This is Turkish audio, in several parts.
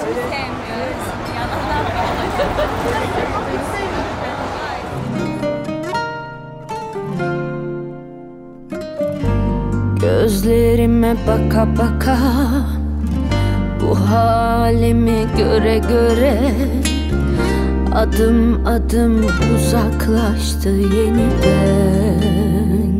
sevmiyoruz. Yalandan Gözlerime baka baka, bu halimi göre göre, adım adım uzaklaştı yeniden.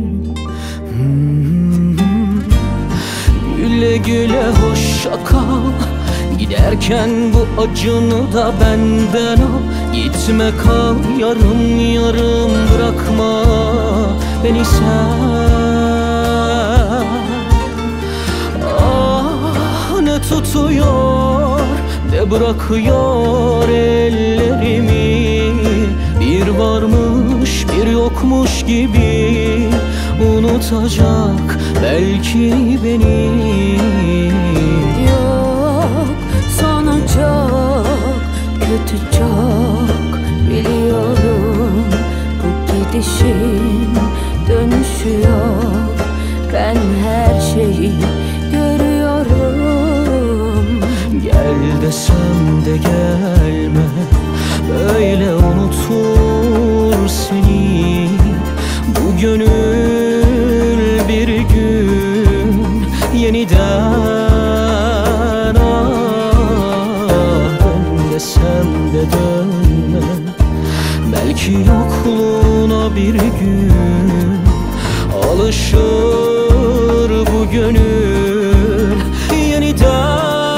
Güle güle hoşça kal, giderken bu acını da benden al. Gitme kal yarım yarım, bırakma beni sen. Ah ne tutuyor ne bırakıyor ellerimi, bir varmış bir yokmuş gibi unutacak belki beni. Yok, sonu çok kötü, çok biliyorum. Bu gidişin dönüşü yok, ben her şeyi görüyorum. Gel desem de gelme, böyle unutur seni bu gönül bir gün yeniden. Ah dön desem de dönme, belki yokluğuna bir gün alışır bu gönül yeniden.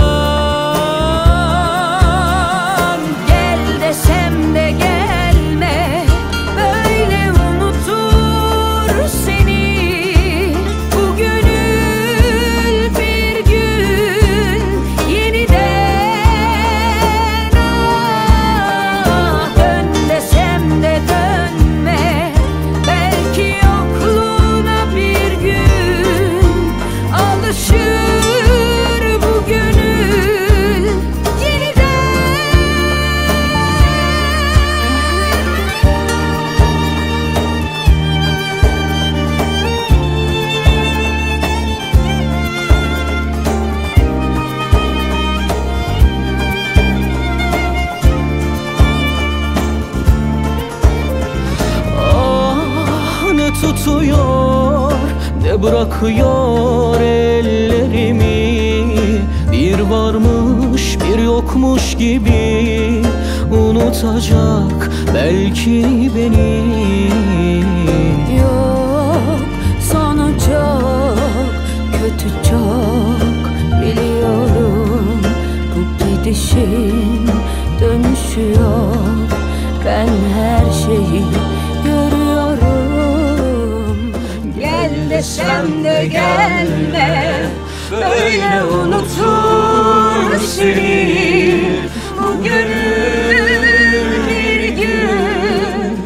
Tutuyor ne bırakıyor ellerimi, bir varmış bir yokmuş gibi unutacak belki beni. Yok, sonu çok kötü, çok biliyorum. Bu gidişin dönüşü yok, ben her şeyi görüyorum. Gel desem de gelme, böyle unutur seni bu gönül bir gün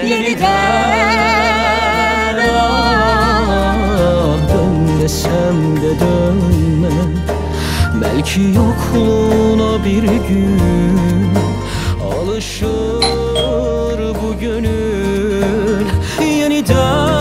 yeniden. Ah dön desem de dönme, belki yokluğuna bir gün alışır bu gönül yeniden.